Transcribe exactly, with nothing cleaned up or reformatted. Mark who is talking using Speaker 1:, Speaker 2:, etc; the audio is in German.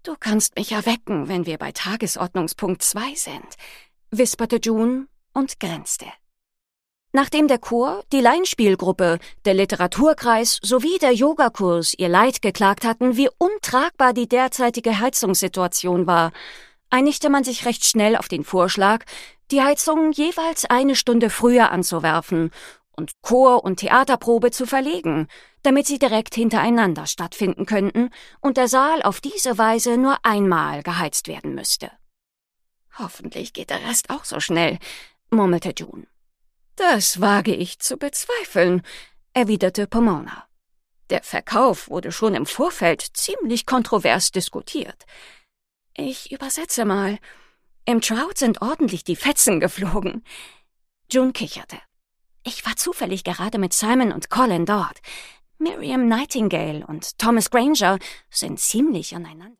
Speaker 1: »Du kannst mich erwecken, wenn wir bei Tagesordnungspunkt zwei sind«, wisperte June und grinste. Nachdem der Chor, die Laienspielgruppe, der Literaturkreis sowie der Yogakurs ihr Leid geklagt hatten, wie untragbar die derzeitige Heizungssituation war, einigte man sich recht schnell auf den Vorschlag, die Heizung jeweils eine Stunde früher anzuwerfen und Chor- und Theaterprobe zu verlegen, damit sie direkt hintereinander stattfinden könnten und der Saal auf diese Weise nur einmal geheizt werden müsste. »Hoffentlich geht der Rest auch so schnell«, murmelte June. »Das wage ich zu bezweifeln«, erwiderte Pomona. »Der Verkauf wurde schon im Vorfeld ziemlich kontrovers diskutiert. Ich übersetze mal. Im Trout sind ordentlich die Fetzen geflogen.« June kicherte. »Ich war zufällig gerade mit Simon und Colin dort. Miriam Nightingale und Thomas Granger sind ziemlich aneinander.«